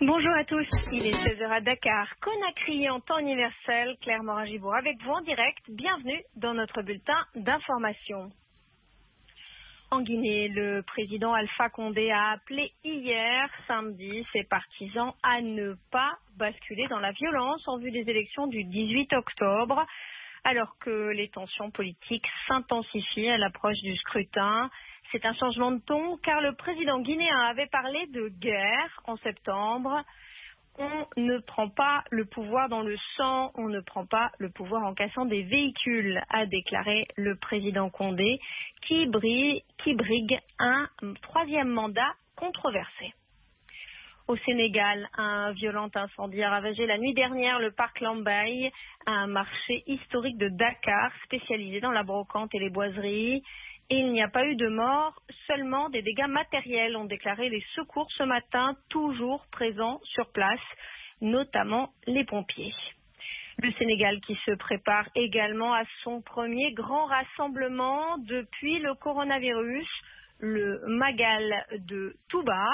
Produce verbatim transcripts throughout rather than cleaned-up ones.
Bonjour à tous, il est seize heures à Dakar, Conakry en temps universel, Claire Morin-Gibourg avec vous en direct, bienvenue dans notre bulletin d'information. En Guinée, le président Alpha Condé a appelé hier, samedi, ses partisans à ne pas basculer dans la violence en vue des élections du dix-huit octobre, alors que les tensions politiques s'intensifient à l'approche du scrutin. C'est un changement de ton car le président guinéen avait parlé de guerre en septembre. On ne prend pas le pouvoir dans le sang, on ne prend pas le pouvoir en cassant des véhicules, a déclaré le président Condé, qui brigue, qui brigue un troisième mandat controversé. Au Sénégal, un violent incendie a ravagé la nuit dernière le parc Lambaye, un marché historique de Dakar spécialisé dans la brocante et les boiseries. Et il n'y a pas eu de mort, seulement des dégâts matériels, ont déclaré les secours ce matin, toujours présents sur place, notamment les pompiers. Le Sénégal qui se prépare également à son premier grand rassemblement depuis le coronavirus, le Magal de Touba,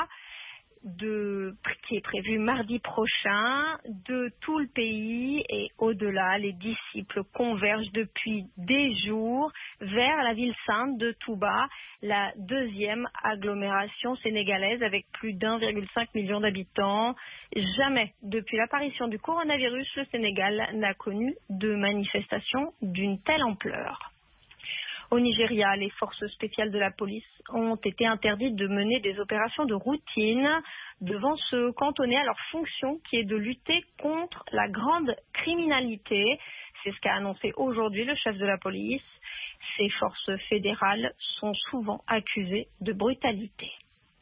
de, qui est prévu mardi prochain, de tout le pays et au-delà. Les disciples convergent depuis des jours vers la ville sainte de Touba, la deuxième agglomération sénégalaise avec plus d'un virgule cinq million d'habitants. Jamais depuis l'apparition du coronavirus, le Sénégal n'a connu de manifestation d'une telle ampleur. Au Nigeria, les forces spéciales de la police ont été interdites de mener des opérations de routine, devant se cantonner à leur fonction qui est de lutter contre la grande criminalité. C'est ce qu'a annoncé aujourd'hui le chef de la police. Ces forces fédérales sont souvent accusées de brutalité.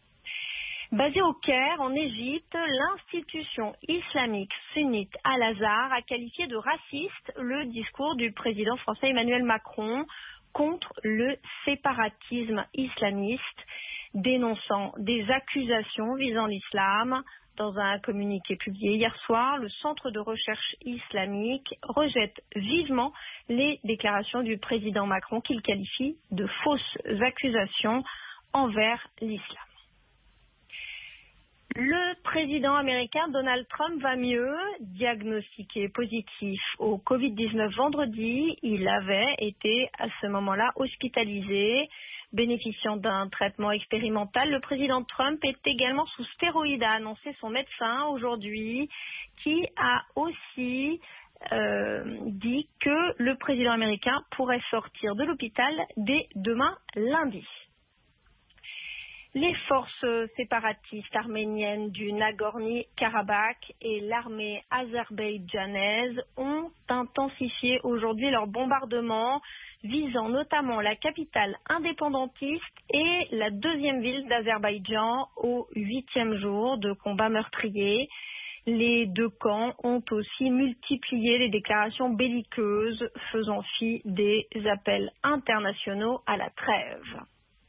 Basée au Caire, en Égypte, l'institution islamique sunnite Al-Azhar a qualifié de raciste le discours du président français Emmanuel Macron contre le séparatisme islamiste, dénonçant des accusations visant l'islam. Dans un communiqué publié hier soir, le Centre de recherche islamique rejette vivement les déclarations du président Macron qu'il qualifie de fausses accusations envers l'islam. Le président américain Donald Trump va mieux, diagnostiqué positif au covid dix-neuf vendredi. Il avait été à ce moment-là hospitalisé. Bénéficiant d'un traitement expérimental, le président Trump est également sous stéroïdes, a annoncé son médecin aujourd'hui, qui a aussi euh, dit que le président américain pourrait sortir de l'hôpital dès demain lundi. Les forces séparatistes arméniennes du Nagorno-Karabakh et l'armée azerbaïdjanaise ont intensifié aujourd'hui leurs bombardements, visant notamment la capitale indépendantiste et la deuxième ville d'Azerbaïdjan au huitième jour de combats meurtriers. Les deux camps ont aussi multiplié les déclarations belliqueuses, faisant fi des appels internationaux à la trêve.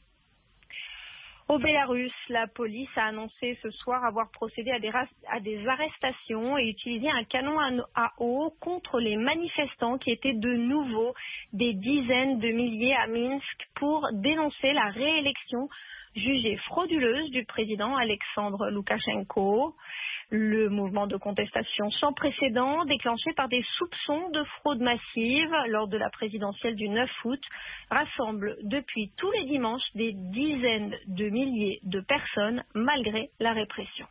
Au Bélarus, la police a annoncé ce soir avoir procédé à des, à des arrestations et utilisé un canon à eau contre les manifestants qui étaient de nouveau des dizaines de milliers à Minsk pour dénoncer la réélection jugée frauduleuse du président Alexandre Loukachenko. Le mouvement de contestation sans précédent, déclenché par des soupçons de fraude massive lors de la présidentielle du neuf août, rassemble depuis tous les dimanches des dizaines de milliers de personnes malgré la répression.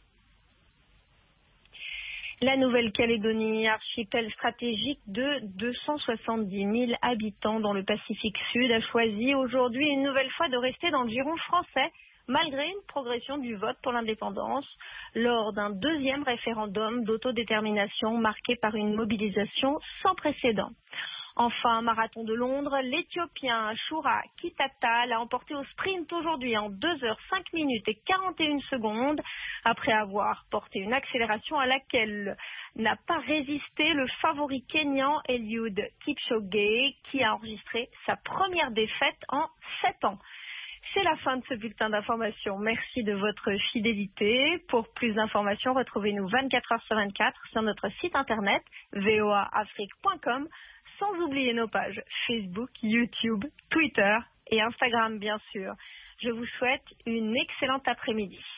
La Nouvelle-Calédonie, archipel stratégique de deux cent soixante-dix mille habitants dans le Pacifique Sud, a choisi aujourd'hui une nouvelle fois de rester dans le giron français, malgré une progression du vote pour l'indépendance lors d'un deuxième référendum d'autodétermination marqué par une mobilisation sans précédent. Enfin, marathon de Londres, l'Éthiopien Shura Kitata l'a emporté au sprint aujourd'hui en deux heures cinq minutes et quarante et une secondes après avoir porté une accélération à laquelle n'a pas résisté le favori kényan Eliud Kipchoge qui a enregistré sa première défaite en sept ans. C'est la fin de ce bulletin d'information. Merci de votre fidélité. Pour plus d'informations, retrouvez-nous vingt-quatre heures sur vingt-quatre sur notre site internet v o a afrique point com, sans oublier nos pages Facebook, YouTube, Twitter et Instagram bien sûr. Je vous souhaite une excellente après-midi.